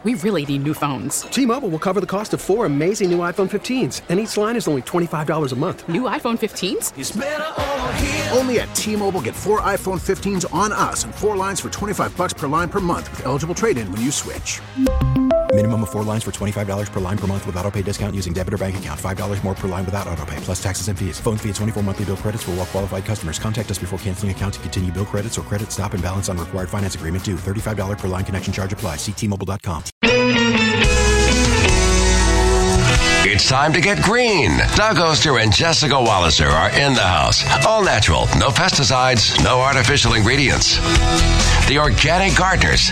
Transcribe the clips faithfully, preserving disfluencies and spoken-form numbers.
We really need new phones. T-Mobile will cover the cost of four amazing new iPhone fifteens, and each line is only twenty-five dollars a month. New iPhone fifteens? It's better over here. Only at T-Mobile, get four iPhone fifteens on us and four lines for twenty-five dollars per line per month with eligible trade-in when you switch. Minimum of four lines for twenty-five dollars per line per month with autopay discount using debit or bank account. five dollars more per line without autopay, plus taxes and fees. Phone fee at twenty-four monthly bill credits for well-qualified customers. Contact us before canceling account to continue bill credits or credit stop and balance on required finance agreement due. thirty-five dollars per line connection charge applies. See T Mobile dot com. It's time to get green. Doug Oster and Jessica Walliser are in the house. All natural, no pesticides, no artificial ingredients. The Organic Gardeners.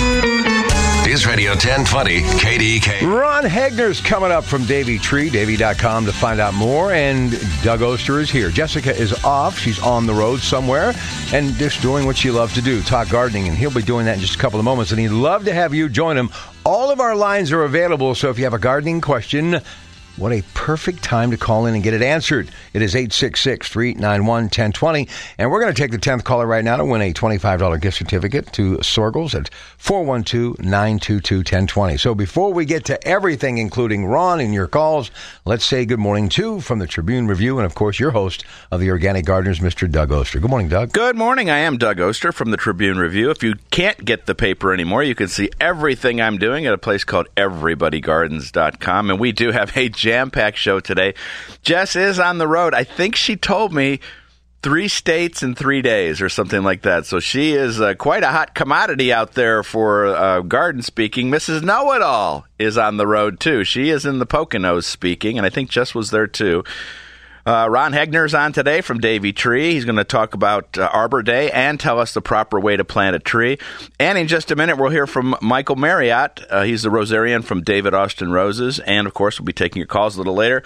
News Radio ten twenty K D K. Ron Hegner's coming up from Davey Tree, Davey dot com to find out more. And Doug Oster is here. Jessica is off. She's on the road somewhere and just doing what she loves to do, talk gardening. And he'll be doing that in just a couple of moments. And he'd love to have you join him. All of our lines are available, so if you have a gardening question, what a perfect time to call in and get it answered. It is eight six six, three eight nine, one, one zero two zero. And we're going to take the tenth caller right now to win a twenty-five dollars gift certificate to Sorgels at four one two, nine two two, one zero two zero. So before we get to everything, including Ron and your calls, let's say good morning to, from the Tribune Review, and of course your host of the Organic Gardeners, Mister Doug Oster. Good morning, Doug. Good morning. I am Doug Oster from the Tribune Review. If you can't get the paper anymore, you can see everything I'm doing at a place called everybody gardens dot com. And we do have a jam-packed show today. Jess is on the road. I think she told me three states in three days or something like that. So she is uh, quite a hot commodity out there for uh, garden speaking. Missus Know-It-All is on the road, too. She is in the Poconos speaking, and I think Jess was there, too. Uh, Ron Hegner's on today from Davey Tree. He's going to talk about uh, Arbor Day and tell us the proper way to plant a tree. And in just a minute, we'll hear from Michael Marriott. Uh, he's the rosarian from David Austin Roses. And, of course, we'll be taking your calls a little later.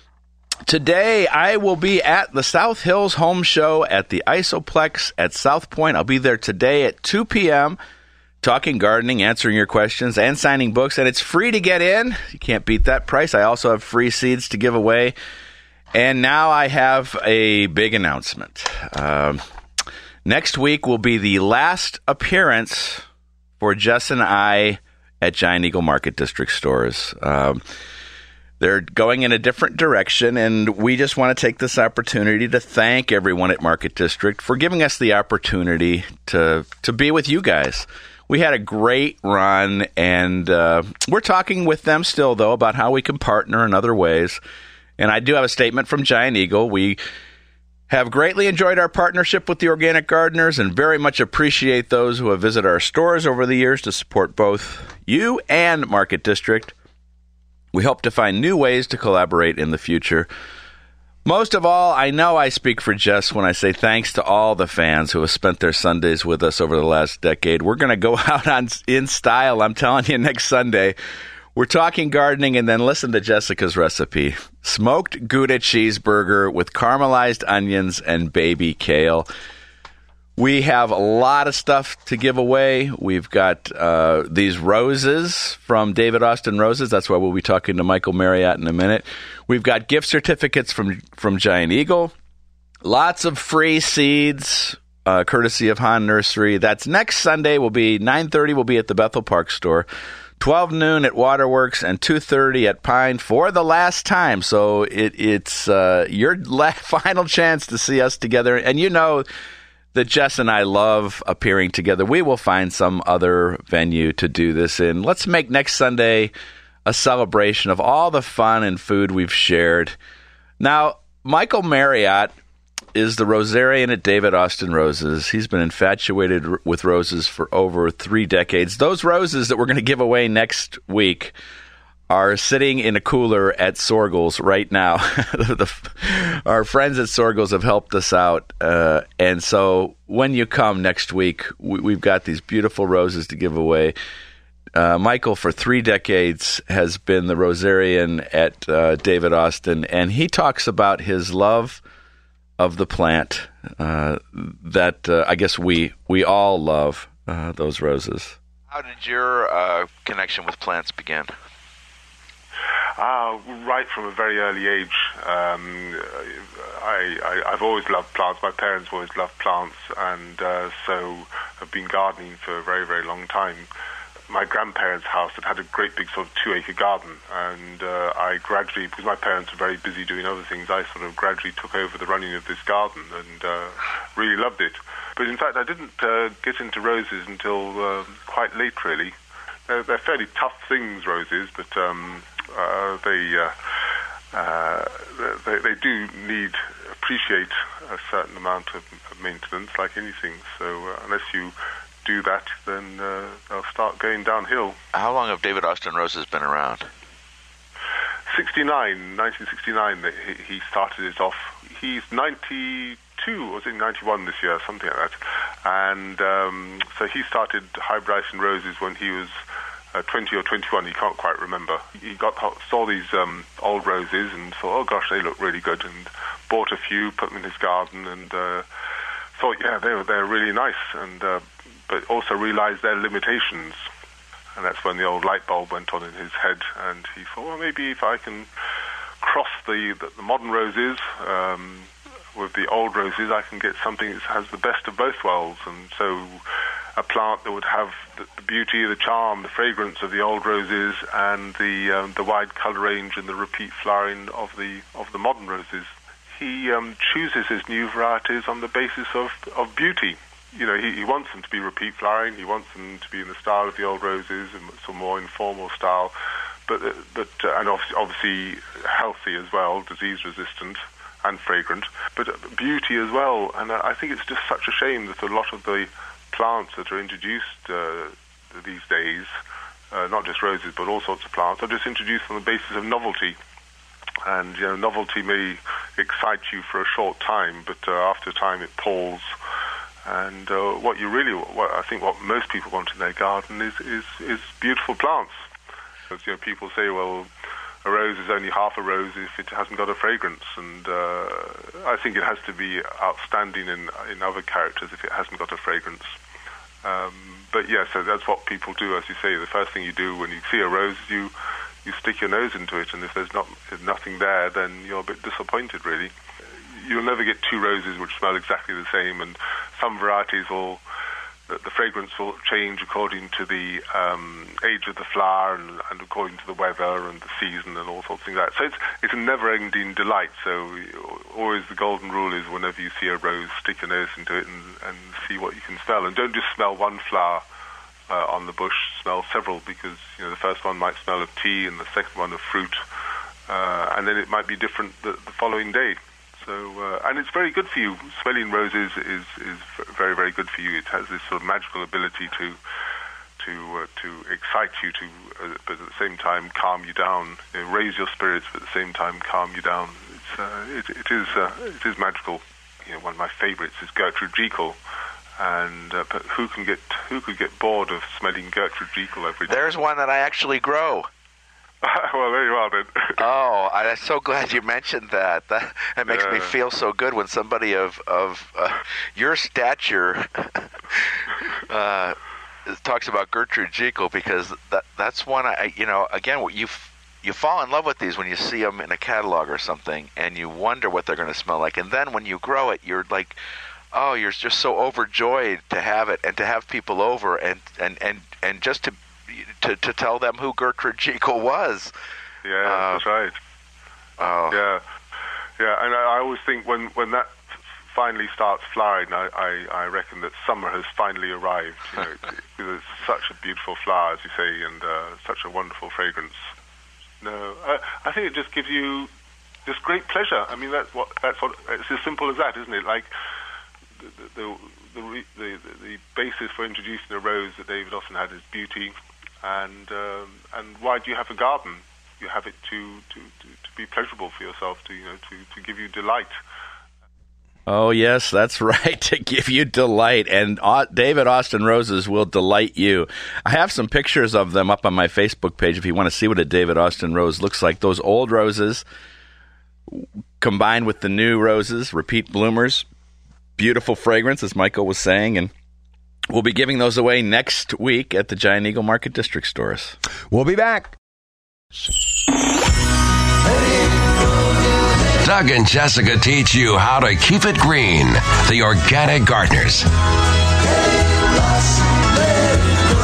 Today, I will be at the South Hills Home Show at the Isoplex at South Point. I'll be there today at two p.m., talking gardening, answering your questions, and signing books. And it's free to get in. You can't beat that price. I also have free seeds to give away. And now I have a big announcement. Um, next week will be the last appearance for Jess and I at Giant Eagle Market District stores. Um, they're going in a different direction, and we just want to take this opportunity to thank everyone at Market District for giving us the opportunity to, to be with you guys. We had a great run, and uh, we're talking with them still, though, about how we can partner in other ways. And I do have a statement from Giant Eagle. We have greatly enjoyed our partnership with the Organic Gardeners and very much appreciate those who have visited our stores over the years to support both you and Market District. We hope to find new ways to collaborate in the future. Most of all, I know I speak for Jess when I say thanks to all the fans who have spent their Sundays with us over the last decade. We're going to go out on in style, I'm telling you, next Sunday. We're talking gardening, and then listen to Jessica's recipe. Smoked Gouda cheeseburger with caramelized onions and baby kale. We have a lot of stuff to give away. We've got uh, these roses from David Austin Roses. That's why we'll be talking to Michael Marriott in a minute. We've got gift certificates from, from Giant Eagle. Lots of free seeds, uh, courtesy of Hahn Nursery. That's next Sunday. Will be nine thirty. We'll be at the Bethel Park store. twelve noon at Waterworks and two thirty at Pine for the last time. So it, it's uh, your la- final chance to see us together. And you know that Jess and I love appearing together. We will find some other venue to do this in. Let's make next Sunday a celebration of all the fun and food we've shared. Now, Michael Marriott is the rosarian at David Austin Roses. He's been infatuated r- with roses for over three decades. Those roses that we're going to give away next week are sitting in a cooler at Sorgels right now. the, our friends at Sorgels have helped us out. Uh, and so when you come next week, we, we've got these beautiful roses to give away. Uh, Michael, for three decades, has been the rosarian at uh, David Austin, and he talks about his love of the plant uh, that uh, I guess we we all love, uh, those roses. How did your uh, connection with plants begin? Uh, right from a very early age. Um, I, I, I've always loved plants. My parents always loved plants, and uh, so have been gardening for a very, very long time. my grandparents' house that had a great big sort of two-acre garden, and uh, I gradually, because my parents were very busy doing other things, I sort of gradually took over the running of this garden and uh, really loved it. But in fact, I didn't uh, get into roses until uh, quite late, really. They're, they're fairly tough things, roses, but um, uh, they, uh, uh, they they do need, appreciate a certain amount of, of maintenance, like anything. So uh, unless you do that, then uh, they'll start going downhill. How long have David Austin Roses been around? sixty-nine, nineteen sixty-nine, that he, he started it off. He's ninety-two, or was it ninety-one this year, something like that. And um, so he started hybridizing roses when he was uh, twenty or twenty-one, he can't quite remember. He got saw these um, old roses and thought, oh gosh, they look really good, and bought a few, put them in his garden, and uh, thought, yeah, they were they're really nice, and uh, but also realized their limitations. And that's when the old light bulb went on in his head, and he thought, well, maybe if I can cross the, the, the modern roses um, with the old roses, I can get something that has the best of both worlds. And so a plant that would have the, the beauty, the charm, the fragrance of the old roses, and the um, the wide color range and the repeat flowering of the of the modern roses. He um, chooses his new varieties on the basis of, of beauty. You know, he, he wants them to be repeat flowering. He wants them to be in the style of the old roses, and some more informal style, but uh, but uh, and obviously, obviously healthy as well, disease resistant and fragrant, but uh, beauty as well. And uh, I think it's just such a shame that a lot of the plants that are introduced uh, these days, uh, not just roses but all sorts of plants, are just introduced on the basis of novelty. And you know, novelty may excite you for a short time, but uh, after a time it palls. And uh, what you really, what I think, what most people want in their garden is is, is beautiful plants. Because you know, people say, well, a rose is only half a rose if it hasn't got a fragrance, and uh, I think it has to be outstanding in in other characters if it hasn't got a fragrance. Um, but yeah, so that's what people do, as you say. The first thing you do when you see a rose, you you stick your nose into it, and if there's not if nothing there, then you're a bit disappointed, really. You'll never get two roses which smell exactly the same, and some varieties will, the, the fragrance will change according to the um, age of the flower and, and according to the weather and the season and all sorts of things like that. So it's it's a never-ending delight. So always the golden rule is whenever you see a rose, stick your nose into it and, and see what you can smell. And don't just smell one flower uh, on the bush, smell several, because you know the first one might smell of tea and the second one of fruit, uh, and then it might be different the, the following day. So, uh, and it's very good for you. Smelling roses is, is very, very good for you. It has this sort of magical ability to to uh, to excite you, to uh, but at the same time calm you down, you know, raise your spirits, but at the same time calm you down. It's uh, it, it is uh, it is magical. You know, one of my favourites is Gertrude Jekyll, and uh, but who can get who could get bored of smelling Gertrude Jekyll every day? There's one that I actually grow. Well, there you are, then. Oh, I'm so glad you mentioned that. That, that makes yeah. me feel so good when somebody of of uh, your stature uh, talks about Gertrude Jekyll, because that that's one I you know again you you fall in love with these when you see them in a catalog or something, and you wonder what they're going to smell like, and then when you grow it, you're like, oh, you're just so overjoyed to have it and to have people over and and and and just to. To, to tell them who Gertrude Jekyll was. Yeah, uh, that's right. Oh. Yeah, yeah, and I, I always think when, when that f- finally starts flowering, I, I, I reckon that summer has finally arrived. You know, because it's such a beautiful flower, as you say, and uh, such a wonderful fragrance. No, I, I think it just gives you just great pleasure. I mean, that's what that's what it's as simple as that, isn't it? Like the the the, the, the, the basis for introducing a rose that David Austin had is beauty. And um, and why do you have a garden? You have it to, to, to, to be pleasurable for yourself, to you know to, to give you delight. Oh yes, that's right, to give you delight. And uh, David Austin Roses will delight you. I have some pictures of them up on my Facebook page if you want to see what a David Austin rose looks like. Those old roses combined with the new roses, repeat bloomers, beautiful fragrance, as Michael was saying, and we'll be giving those away next week at the Giant Eagle Market District stores. We'll be back. Doug and Jessica teach you how to keep it green. The Organic Gardeners.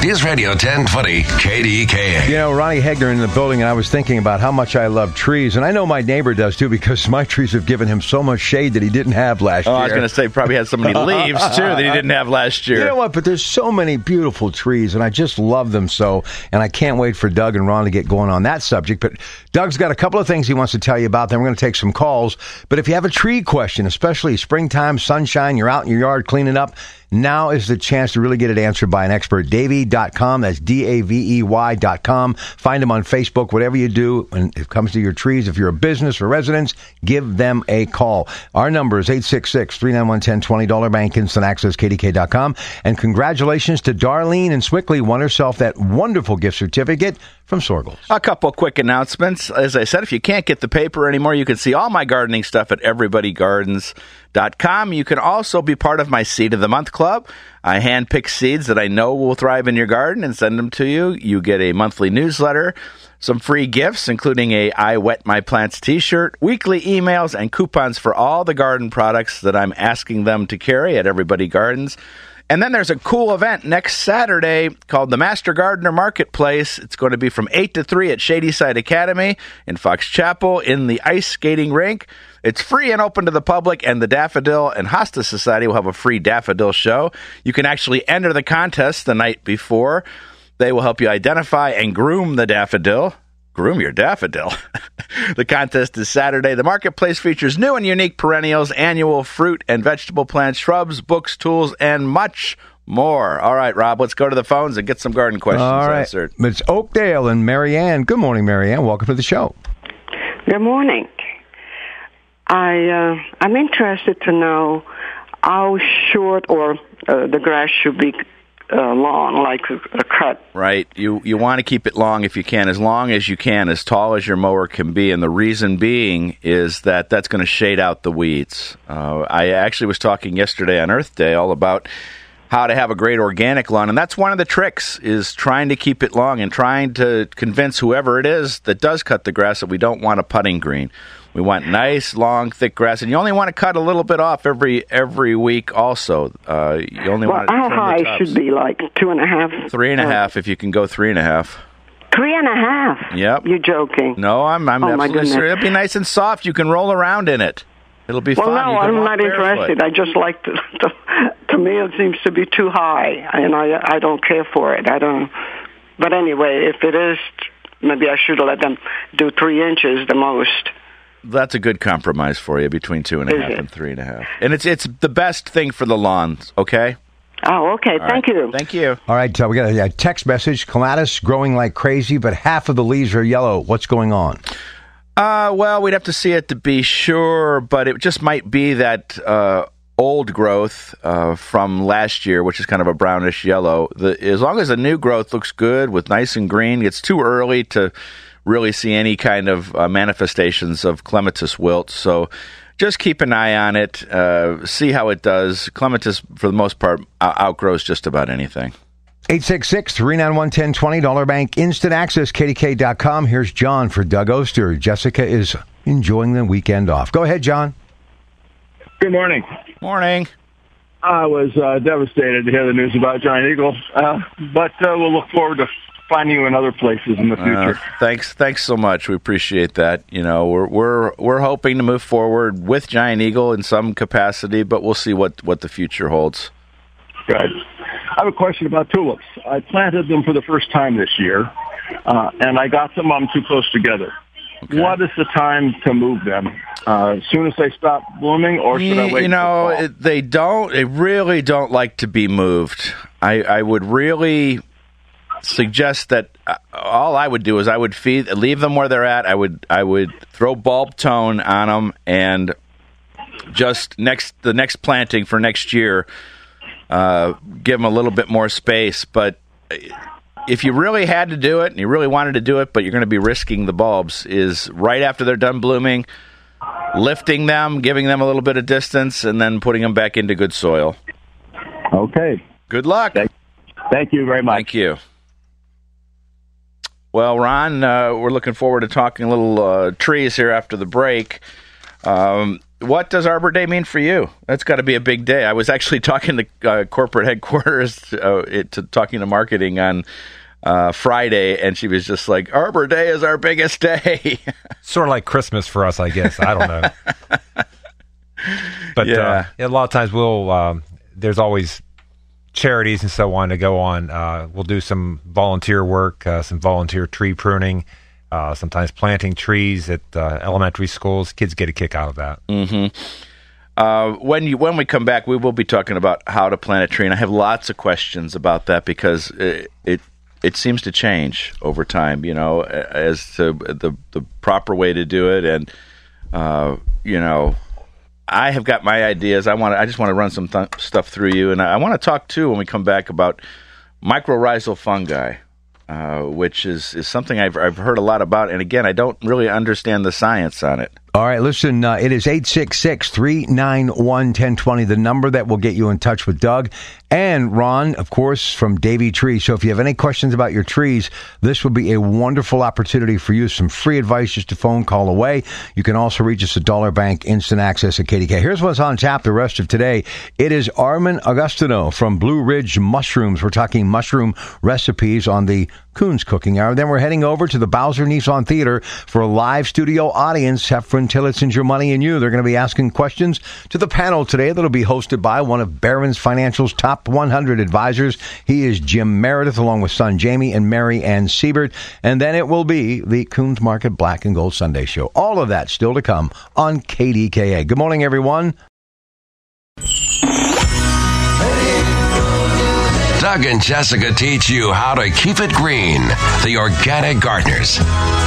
News Radio ten twenty K D K A. You know, Ronnie Hegner in the building, and I was thinking about how much I love trees, and I know my neighbor does too, because my trees have given him so much shade that he didn't have last oh, year. I was going to say probably had so many leaves too that he didn't have last year. You know what? But there's so many beautiful trees, and I just love them so, and I can't wait for Doug and Ron to get going on that subject. But Doug's got a couple of things he wants to tell you about. Then we're going to take some calls. But if you have a tree question, especially springtime, sunshine, you're out in your yard cleaning up, now is the chance to really get it answered by an expert. Davey dot com. That's D A V E Y dot com. Find them on Facebook, whatever you do when it comes to your trees. If you're a business or residence, give them a call. Our number is eight six six, three nine one, one zero two zero. Dollar Bank Instant Access, K D K dot com. And congratulations to Darlene and Swickley. Won herself that wonderful gift certificate from Sorgles. A couple quick announcements. As I said, if you can't get the paper anymore, you can see all my gardening stuff at everybody gardens dot com. You can also be part of my Seed of the Month Club. I handpick seeds that I know will thrive in your garden and send them to you. You get a monthly newsletter, some free gifts, including a I Wet My Plants t-shirt, weekly emails, and coupons for all the garden products that I'm asking them to carry at Everybody Gardens. And then there's a cool event next Saturday called the Master Gardener Marketplace. It's going to be from eight to three at Shadyside Academy in Fox Chapel in the ice skating rink. It's free and open to the public, and the Daffodil and Hosta Society will have a free daffodil show. You can actually enter the contest the night before. They will help you identify and groom the daffodil. Groom your daffodil. The contest is Saturday. The marketplace features new and unique perennials, annual fruit and vegetable plants, shrubs, books, tools, and much more. All right, Rob, let's go to the phones and get some garden questions All right. answered. It's Oakdale and Marianne. Good morning, Marianne. Welcome to the show. Good morning. I, uh, I'm interested to know how short or uh, the grass should be uh, long, like a, a cut. Right. You you want to keep it long if you can, as long as you can, as tall as your mower can be. And the reason being is that that's going to shade out the weeds. Uh, I actually was talking yesterday on Earth Day all about how to have a great organic lawn. And that's one of the tricks, is trying to keep it long and trying to convince whoever it is that does cut the grass that we don't want a putting green. We want nice, long, thick grass, and you only want to cut a little bit off every every week. Also, uh, you only well, want to how trim high the tops. should be, like two and a half, three and a half, if you can go three and a half. Three and a half. Yep. You're joking. No, I'm. I'm oh, absolutely serious. It'll be nice and soft. You can roll around in it. It'll be well, fun. no, You can I'm walk not barefoot. interested. I just like to, to. To me, it seems to be too high, and I I don't care for it. I don't. But anyway, if it is, maybe I should let them do three inches the most. That's a good compromise for you, between two and a Is half it? and three and a half. And it's it's the best thing for the lawns. Okay. Oh, okay. All Thank right. you. Thank you. All right, uh, we got a, a text message. Clematis growing like crazy, but half of the leaves are yellow. What's going on? Uh, well, we'd have to see it to be sure, but it just might be that uh, old growth uh, from last year, which is kind of a brownish yellow. The, as long as the new growth looks good with nice and green, it's too early to really see any kind of uh, manifestations of clematis wilt. So just keep an eye on it, uh, see how it does. Clematis, for the most part, uh, outgrows just about anything. eight six six, three nine one, one zero two zero. Dollar Bank Instant Access, K D K dot com. Here's John for Doug Oster. Jessica is enjoying the weekend off. Go ahead, John. Good morning. Morning. I was uh, devastated to hear the news about Giant Eagle, uh, but uh, we'll look forward to finding you in other places in the future. Uh, thanks, thanks so much. We appreciate that. You know, we're we're we're hoping to move forward with Giant Eagle in some capacity, but we'll see what, what the future holds. Good. I have a question about tulips. I planted them for the first time this year, uh, and I got some of them too close together. Okay. What is the time to move them? Uh, as soon as they stop blooming, or should I wait? You know, it, they don't. They really don't like to be moved. I, I would really suggest that uh, all I would do is I would feed, leave them where they're at. I would I would throw bulb tone on them, and just next the next planting for next year, uh, give them a little bit more space. But if you really had to do it, and you really wanted to do it, but you're going to be risking the bulbs, is right after they're done blooming, lifting them, giving them a little bit of distance, and then putting them back into good soil. Okay. Good luck. Thank, thank you very much. Thank you. Well, Ron, uh, we're looking forward to talking a little uh, trees here after the break. Um, what does Arbor Day mean for you? That's got to be a big day. I was actually talking to uh, corporate headquarters, uh, it, to, talking to marketing on uh, Friday, and she was just like, Arbor Day is our biggest day. Sort of like Christmas for us, I guess. I don't know. But yeah. uh, a lot of times we'll, um, there's always charities and so on to go on. Uh, we'll do some volunteer work, uh, some volunteer tree pruning, uh, sometimes planting trees at uh, elementary schools. Kids get a kick out of that. Mm-hmm. Uh, when you when we come back, we will be talking about how to plant a tree, and I have lots of questions about that because it it, it seems to change over time, you know, as to the the proper way to do it, and uh, you know. I have got my ideas. I want. I just want to run some th- stuff through you, and I, I want to talk too when we come back about mycorrhizal fungi, uh, which is, is something I've I've heard a lot about. And again, I don't really understand the science on it. All right, listen, uh, it is eight six six, three nine one, one zero two zero, the number that will get you in touch with Doug. And Ron, of course, from Davey Tree. So if you have any questions about your trees, this would be a wonderful opportunity for you. Some free advice, just a phone call away. You can also reach us at Dollar Bank, instant access at K D K. Here's what's on tap the rest of today. It is Armin Augustino from Blue Ridge Mushrooms. We're talking mushroom recipes on the Coons Cooking Hour. Then we're heading over to the Bowser Nissan Theater for a live studio audience. Heffron, Tillotson, Your Money, and You. They're going to be asking questions to the panel today that'll be hosted by one of Barron's Financial's top one hundred advisors. He is Jim Meredith, along with son Jamie and Mary Ann Siebert. And then it will be the Coons Market Black and Gold Sunday Show. All of that still to come on K D K A. Good morning, everyone. Doug and Jessica teach you how to keep it green. The Organic Gardeners.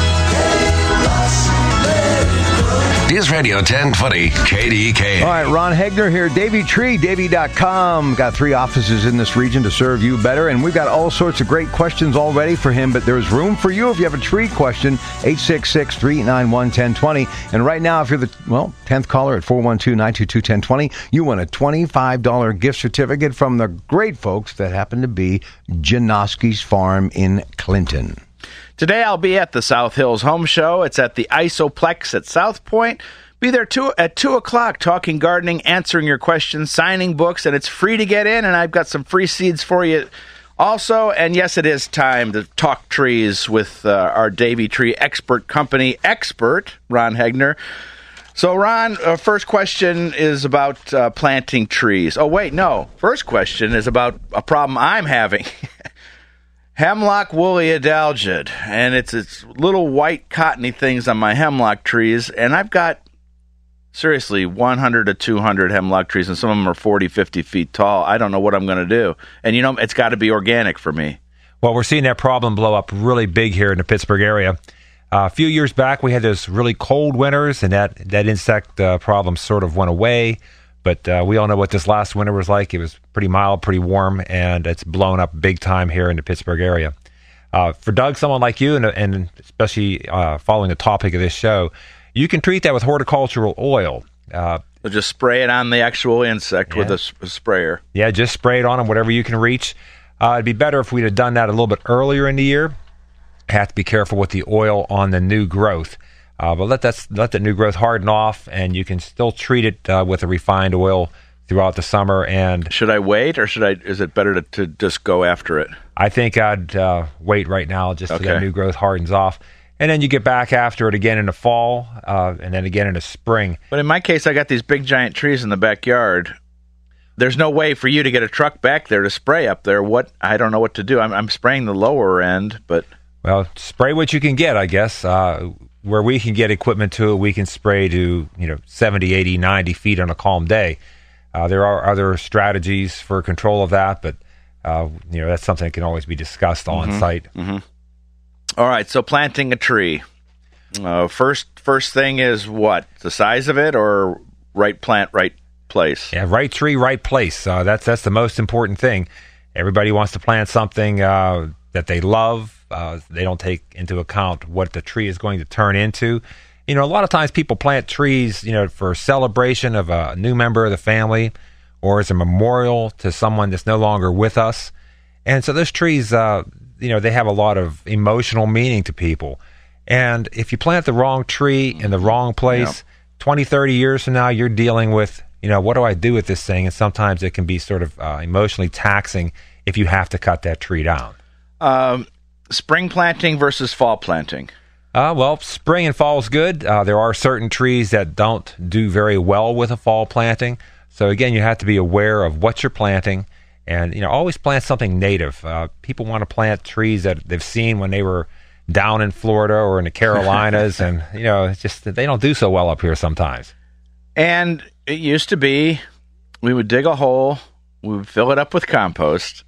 News Radio ten twenty K D K A. All right, Ron Hegner here, Davey Tree, Davey dot com. Got three offices in this region to serve you better, and we've got all sorts of great questions all ready for him, but there's room for you if you have a tree question, eight six six, three nine one, one zero two zero. And right now, if you're the, well, tenth caller at four one two, nine two two, one zero two zero, you win a twenty-five dollars gift certificate from the great folks that happen to be Janoski's Farm in Clinton. Today I'll be at the South Hills Home Show. It's at the Isoplex at South Point. Be there two, at two o'clock, talking gardening, answering your questions, signing books, and it's free to get in, and I've got some free seeds for you also. And yes, it is time to talk trees with uh, our Davey Tree expert company expert, Ron Hegner. So, Ron, uh, first question is about uh, planting trees. Oh, wait, no. First question is about a problem I'm having. Hemlock woolly adelgid, and it's it's little white cottony things on my hemlock trees, and I've got, seriously, one hundred to two hundred hemlock trees, and some of them are forty, fifty feet tall. I don't know what I'm going to do. And, you know, it's got to be organic for me. Well, we're seeing that problem blow up really big here in the Pittsburgh area. Uh, a few years back, we had those really cold winters, and that, that insect uh, problem sort of went away. But uh, we all know what this last winter was like. It was pretty mild, pretty warm, and it's blown up big time here in the Pittsburgh area. Uh, for Doug, someone like you, and, and especially uh, following the topic of this show, you can treat that with horticultural oil. Uh, so just spray it on the actual insect yeah. with a, sp- a sprayer. Yeah, just spray it on them, whatever you can reach. Uh, it'd be better if we'd have done that a little bit earlier in the year. Have to be careful with the oil on the new growth. Uh, but let that let the new growth harden off, and you can still treat it uh, with a refined oil throughout the summer. And should I wait, or should I? Is it better to, to just go after it? I think I'd uh, wait right now, just okay. so that new growth hardens off, and then you get back after it again in the fall, uh, and then again in the spring. But in my case, I got these big giant trees in the backyard. There's no way for you to get a truck back there to spray up there. What I don't know what to do. I'm, I'm spraying the lower end, but well, spray what you can get, I guess. Uh, Where we can get equipment to it, we can spray to, you know, seventy, eighty, ninety feet on a calm day. Uh, there are other strategies for control of that, but, uh, you know, that's something that can always be discussed on mm-hmm. site. Mm-hmm. All right, so planting a tree. Uh, first first thing is what? The size of it, or right plant, right place? Yeah, right tree, right place. Uh, that's, that's the most important thing. Everybody wants to plant something uh, that they love. Uh, they don't take into account what the tree is going to turn into. You know, a lot of times people plant trees, you know, for celebration of a new member of the family, or as a memorial to someone that's no longer with us. And so those trees, uh, you know, they have a lot of emotional meaning to people. And if you plant the wrong tree in the wrong place, yeah. twenty, thirty years from now, you're dealing with, you know, what do I do with this thing? And sometimes it can be sort of uh, emotionally taxing if you have to cut that tree down. Um, spring planting versus fall planting. Uh, well, spring and fall is good. Uh, there are certain trees that don't do very well with a fall planting. So, again, you have to be aware of what you're planting. And, you know, always plant something native. Uh, people want to plant trees that they've seen when they were down in Florida or in the Carolinas. And, you know, it's just that they don't do so well up here sometimes. And it used to be we would dig a hole, we would fill it up with compost,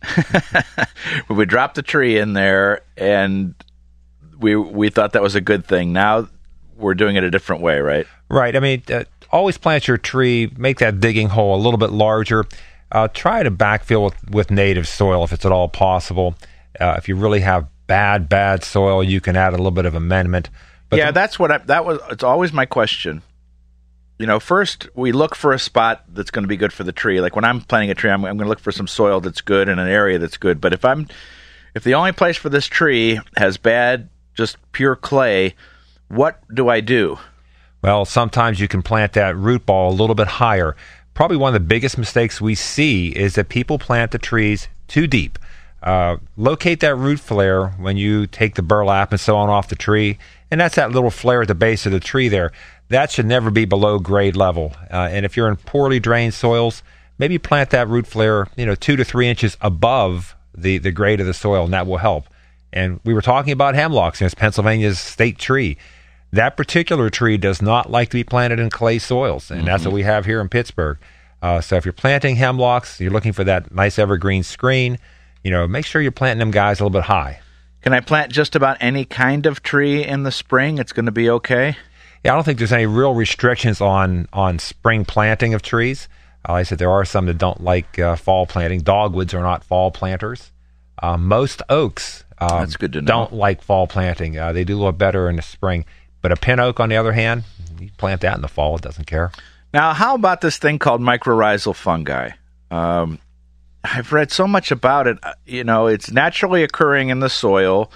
we would drop the tree in there, and we we thought that was a good thing. Now we're doing it a different way, right? Right. I mean, uh, always plant your tree, make that digging hole a little bit larger. Uh, try to backfill with, with native soil if it's at all possible. Uh, if you really have bad, bad soil, you can add a little bit of amendment. But yeah, the, that's what I, that was. It's always my question. You know, first we look for a spot that's going to be good for the tree. Like when I'm planting a tree, I'm, I'm going to look for some soil that's good in an area that's good. But if I'm, if the only place for this tree has bad, just pure clay, what do I do? Well, sometimes you can plant that root ball a little bit higher. Probably one of the biggest mistakes we see is that people plant the trees too deep. Uh, locate that root flare when you take the burlap and so on off the tree, and that's that little flare at the base of the tree there. That should never be below grade level. Uh, and if you're in poorly drained soils, maybe plant that root flare, you know, two to three inches above the, the grade of the soil, and that will help. And we were talking about hemlocks, and it's Pennsylvania's state tree. That particular tree does not like to be planted in clay soils, and mm-hmm. that's what we have here in Pittsburgh. Uh, so if you're planting hemlocks, you're looking for that nice evergreen screen, you know, make sure you're planting them guys a little bit high. Can I plant just about any kind of tree in the spring? It's going to be okay? Yeah, I don't think there's any real restrictions on, on spring planting of trees. Uh, like I said, there are some that don't like uh, fall planting. Dogwoods are not fall planters. Uh, most oaks um, That's good to know. don't like fall planting. Uh, they do a little better in the spring. But a pin oak, on the other hand, you plant that in the fall, it doesn't care. Now, how about this thing called mycorrhizal fungi? Um, I've read so much about it. You know, it's naturally occurring in the soil.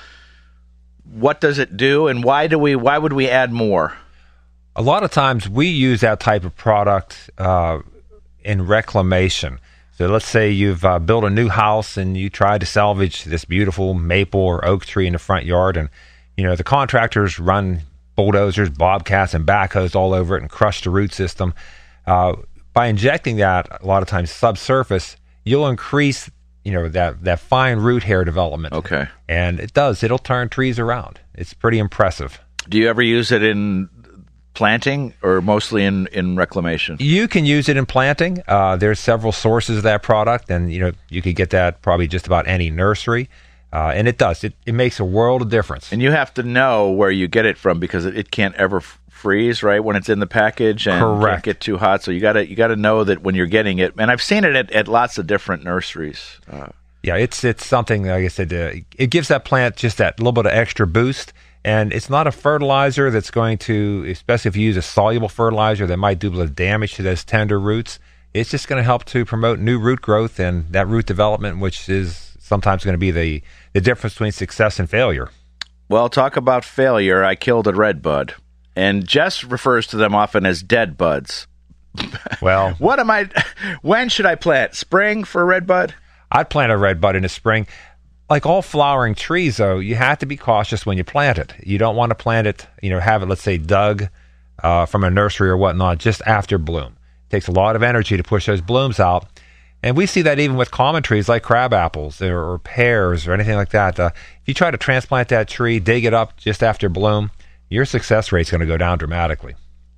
What does it do, and why do we? Why would we add more? A lot of times we use that type of product uh, in reclamation. So let's say you've uh, built a new house and you try to salvage this beautiful maple or oak tree in the front yard, and you know the contractors run bulldozers, bobcats, and backhoes all over it and crush the root system. Uh, by injecting that, a lot of times subsurface, you'll increase, you know, that, that fine root hair development. Okay. And it does. It'll turn trees around. It's pretty impressive. Do you ever use it in planting or mostly in, in reclamation? You can use it in planting. Uh, there's several sources of that product, and, you know, you could get that probably just about any nursery. Uh, and it does. It, it makes a world of difference. And you have to know where you get it from because it, it can't ever f- freeze, right, when it's in the package and Correct. Can't get too hot. So you got to you got to know that when you're getting it. And I've seen it at, at lots of different nurseries. Uh, yeah, it's it's something, like I said, uh, it gives that plant just that little bit of extra boost. And it's not a fertilizer that's going to, especially if you use a soluble fertilizer that might do a little damage to those tender roots. It's just going to help to promote new root growth and that root development, which is sometimes going to be the, the difference between success and failure. Well, talk about failure. I killed a red bud. And Jess refers to them often as dead buds. Well, what am I, when should I plant? Spring for a red bud? I'd plant a red bud in the spring. Like all flowering trees, though, you have to be cautious when you plant it. You don't want to plant it, you know, have it, let's say, dug uh, from a nursery or whatnot just after bloom. It takes a lot of energy to push those blooms out. And we see that even with common trees like crab apples or, or pears or anything like that. Uh, if you try to transplant that tree, dig it up just after bloom, your success rate's going to go down dramatically.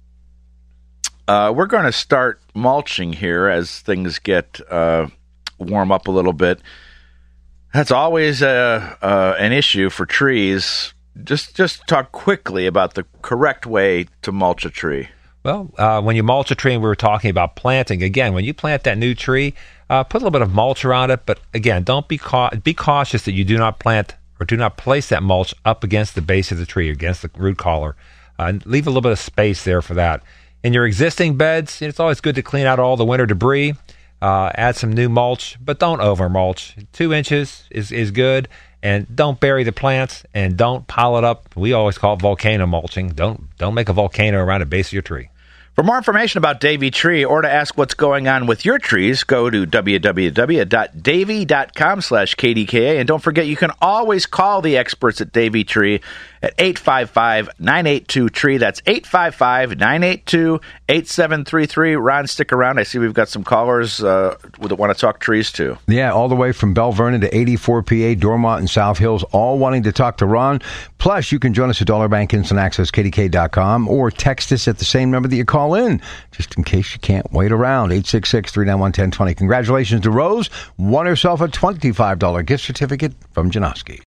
Uh, we're going to start mulching here as things get uh, warm up a little bit. That's always a, uh, an issue for trees. Just, just talk quickly about the correct way to mulch a tree. Well, uh, when you mulch a tree, and we were talking about planting, again, when you plant that new tree, uh, put a little bit of mulch around it, but again, don't be ca- be cautious that you do not plant or do not place that mulch up against the base of the tree, against the root collar. Uh, leave a little bit of space there for that. In your existing beds, it's always good to clean out all the winter debris, uh, add some new mulch, but don't over mulch. Two inches is, is good, and don't bury the plants, and don't pile it up. We always call it volcano mulching. Don't don't make a volcano around the base of your tree. For more information about Davey Tree or to ask what's going on with your trees, go to w w w dot davey dot com slash K D K A. And don't forget, you can always call the experts at Davey Tree at eight five five, nine eight two, T R E E. That's eight five five, nine eight two, eight seven three three. Ron, stick around. I see we've got some callers uh, that want to talk trees, too. Yeah, all the way from Bell Vernon to eighty-four P A, Dormont and South Hills, all wanting to talk to Ron. Plus, you can join us at Dollar Bank Instant Access, K D K dot com, or text us at the same number that you call in, just in case you can't wait around, eight six six, three nine one, one zero two zero. Congratulations to Rose. Won herself a twenty-five dollars gift certificate from Janoski.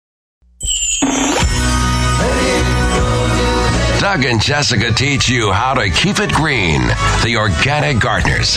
Doug and Jessica teach you how to keep it green. The Organic Gardeners.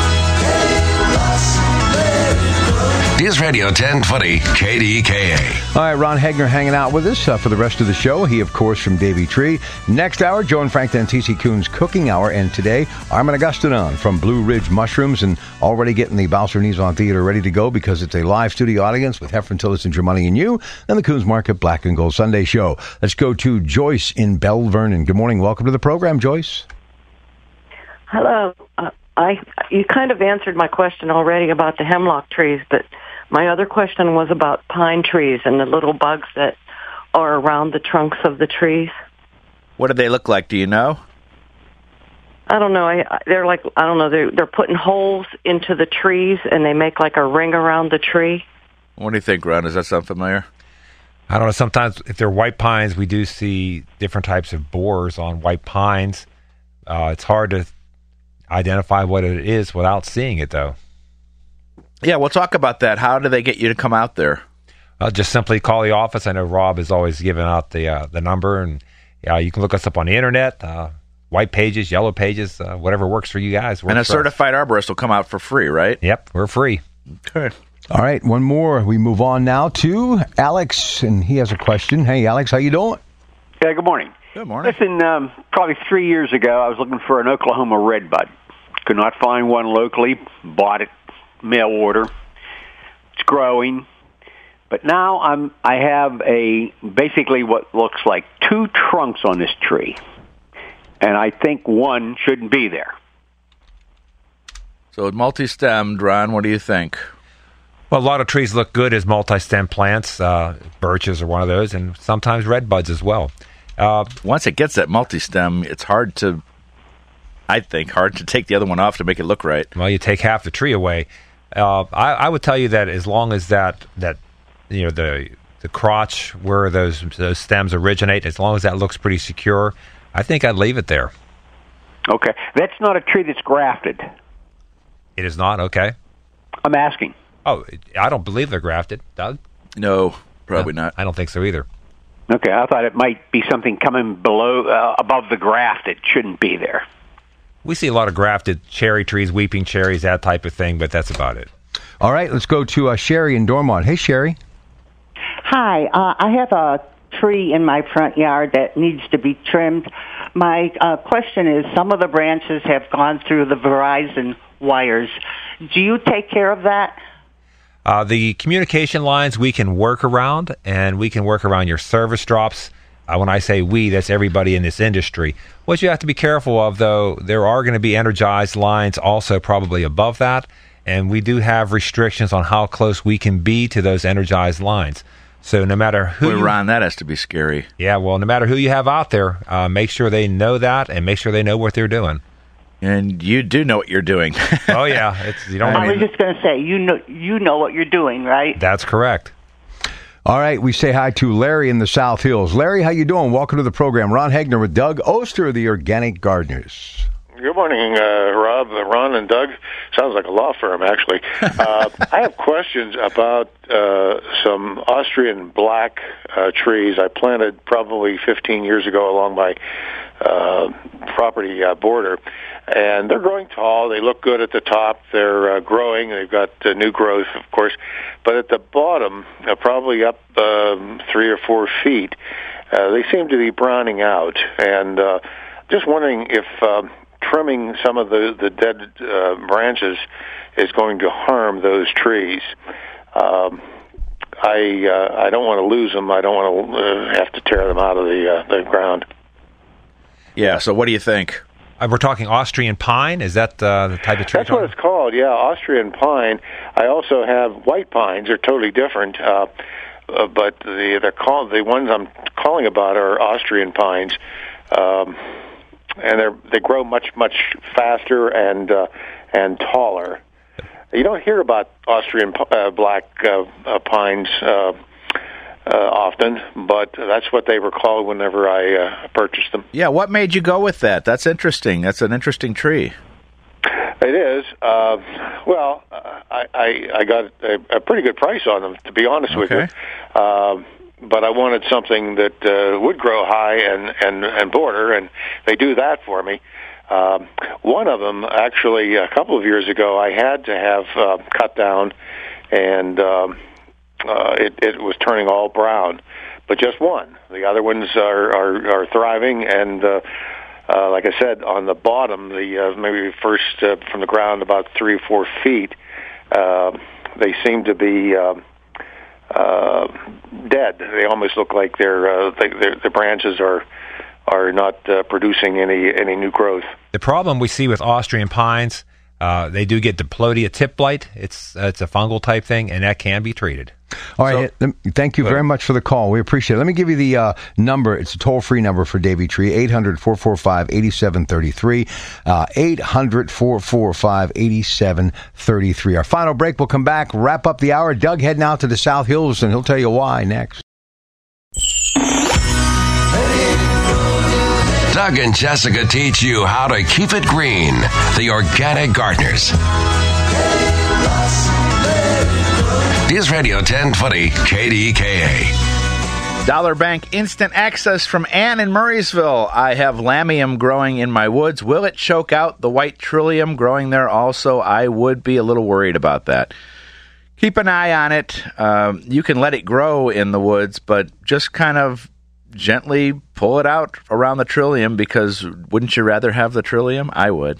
News Radio ten twenty K D K A. All right, Ron Hegner hanging out with us uh, for the rest of the show. He, of course, from Davey Tree. Next hour, Joe and Frank Dantisi Coon's Cooking Hour. And today, Armin Augustinon from Blue Ridge Mushrooms, and already getting the Balser Nizon Theater ready to go because it's a live studio audience with Heffron Tillis and Germani and you, and the Coons Market Black and Gold Sunday show. Let's go to Joyce in Bell Vernon. Good morning. Welcome to the program, Joyce. Hello. Uh, I you kind of answered my question already about the hemlock trees, but my other question was about pine trees and the little bugs that are around the trunks of the trees. What do they look like? Do you know? I don't know. I, they're like, I don't know, they're, they're putting holes into the trees, and they make like a ring around the tree. What do you think, Ron? Does that sound familiar? I don't know. Sometimes if they're white pines, we do see different types of borers on white pines. Uh, it's hard to identify what it is without seeing it, though. Yeah, we'll talk about that. How do they get you to come out there? Uh, just simply call the office. I know Rob is always giving out the uh, the number, and uh, you can look us up on the internet, uh, white pages, yellow pages, uh, whatever works for you guys. And a certified arborist will come out for free, right? Yep, we're free. Okay. All right, one more. We move on now to Alex, and he has a question. Hey, Alex, how you doing? Yeah, good morning. Good morning. Listen, um, probably three years ago, I was looking for an Oklahoma redbud. Could not find one locally. Bought it, mail order. It's growing. But now I'm, I have a basically what looks like two trunks on this tree. And I think one shouldn't be there. So multi-stemmed, Ron, what do you think? Well, a lot of trees look good as multi-stem plants. Uh, birches are one of those, and sometimes redbuds as well. Uh, Once it gets that multi-stem, it's hard to... I think, hard to take the other one off to make it look right. Well, you take half the tree away. Uh, I, I would tell you that as long as that, that you know, the the crotch where those those stems originate, as long as that looks pretty secure, I think I'd leave it there. Okay. That's not a tree that's grafted. It is not? Okay. I'm asking. Oh, I don't believe they're grafted, Doug. No, probably no, not. I don't think so either. Okay, I thought it might be something coming below, uh, above the graft. It shouldn't be there. We see a lot of grafted cherry trees, weeping cherries, that type of thing, but that's about it. All right, let's go to uh, Sherry in Dormont. Hey, Sherry. Hi, uh, I have a tree in my front yard that needs to be trimmed. My uh, question is, some of the branches have gone through the Verizon wires. Do you take care of that? Uh, the communication lines we can work around, and we can work around your service drops. Uh, when I say we, that's everybody in this industry. What you have to be careful of, though, there are going to be energized lines also probably above that, and we do have restrictions on how close we can be to those energized lines. So no matter who... Boy, Ron, that has to be scary. Yeah, well, no matter who you have out there, uh, make sure they know that and make sure they know what they're doing. And you do know what you're doing. Oh, yeah. It's, you don't I was just going to say, you know, you know what you're doing, right? That's correct. All right, we say hi to Larry in the South Hills. Larry, how you doing? Welcome to the program. Ron Hegner with Doug Oster of the Organic Gardeners. Good morning, uh, Rob, Ron, and Doug. Sounds like a law firm, actually. Uh, I have questions about uh, some Austrian black uh, trees I planted probably fifteen years ago along my uh, property uh, border. And they're growing tall. They look good at the top. They're uh, growing. They've got uh, new growth, of course. But at the bottom, uh, probably up um, three or four feet, uh, they seem to be browning out. And uh, just wondering if um, trimming some of the, the dead uh, branches is going to harm those trees. Um, I uh, I don't want to lose them. I don't want to uh, have to tear them out of the uh, the ground. Yeah, so what do you think? Uh, we're talking Austrian pine. Is that uh, the type of tree? That's what it's called, yeah, Austrian pine. I also have white pines. They're totally different, uh, uh, but the they're called the ones I'm calling about are Austrian pines, um, and they they grow much much faster and uh, and taller. You don't hear about Austrian uh, black uh, uh, pines uh, uh, often, but that's what they were called whenever I uh, purchased them. Yeah, what made you go with that? That's interesting. That's an interesting tree. It is. Uh, well, I, I, I got a, a pretty good price on them, to be honest Okay. with you. Uh, but I wanted something that uh, would grow high and, and, and border, and they do that for me. Um, one of them, actually, a couple of years ago, I had to have uh, cut down, and um, uh, it, it was turning all brown. But just one. The other ones are, are, are thriving, and uh, uh, like I said, on the bottom, the uh, maybe first uh, from the ground about three or four feet, uh, they seem to be uh, uh, dead. They almost look like their uh, they, their the branches are. are not uh, producing any any new growth. The problem we see with Austrian pines, uh, they do get diplodia tip blight. It's uh, it's a fungal type thing, and that can be treated. All right. So, thank you very much for the call. We appreciate it. Let me give you the uh, number. It's a toll-free number for Davey Tree, eight hundred, four four five, eight seven three three, uh, eight hundred, four four five, eight seven three three. Our final break. We'll come back, wrap up the hour. Doug heading out to the South Hills, and he'll tell you why next. Doug and Jessica teach you how to keep it green. The Organic Gardeners. News Radio ten twenty K D K A. Dollar Bank Instant Access from Ann in Murraysville. I have lamium growing in my woods. Will it choke out the white trillium growing there also? I would be a little worried about that. Keep an eye on it. Um, you can let it grow in the woods, but just kind of gently pull it out around the trillium, because wouldn't you rather have the trillium? I would.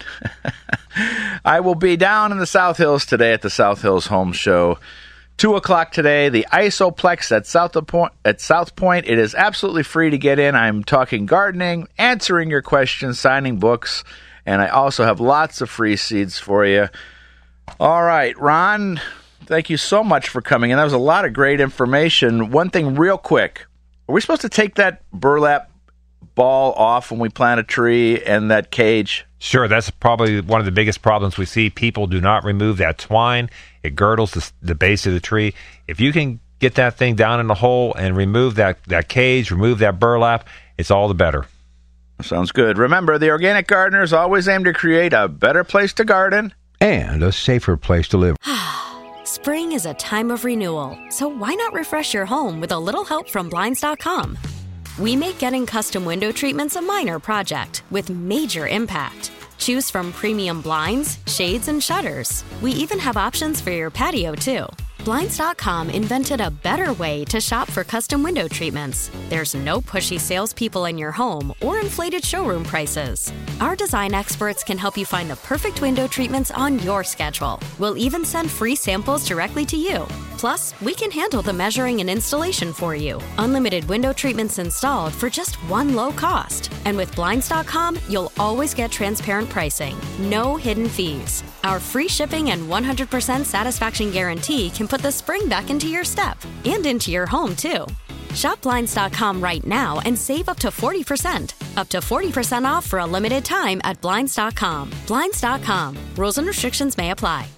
I will be down in the South Hills today at the South Hills Home Show. Two o'clock today, the Isoplex at South Point. At South Point, it is absolutely free to get in. I'm talking gardening, answering your questions, signing books, and I also have lots of free seeds for you. All right, Ron, thank you so much for coming in. That was a lot of great information. One thing real quick. Are we supposed to take that burlap ball off when we plant a tree and that cage? Sure, that's probably one of the biggest problems we see. People do not remove that twine. It girdles the, the base of the tree. If you can get that thing down in the hole and remove that, that cage, remove that burlap, it's all the better. Sounds good. Remember, the Organic Gardeners always aim to create a better place to garden. And a safer place to live. Spring is a time of renewal, so why not refresh your home with a little help from Blinds dot com? We make getting custom window treatments a minor project with major impact. Choose from premium blinds, shades, and shutters. We even have options for your patio, too. Blinds dot com invented a better way to shop for custom window treatments. There's no pushy salespeople in your home or inflated showroom prices. Our design experts can help you find the perfect window treatments on your schedule. We'll even send free samples directly to you. Plus, we can handle the measuring and installation for you. Unlimited window treatments installed for just one low cost. And with Blinds dot com, you'll always get transparent pricing. No hidden fees. Our free shipping and one hundred percent satisfaction guarantee can put the spring back into your step and into your home, too. Shop Blinds dot com right now and save up to forty percent. Up to forty percent off for a limited time at Blinds dot com. Blinds dot com. Rules and restrictions may apply.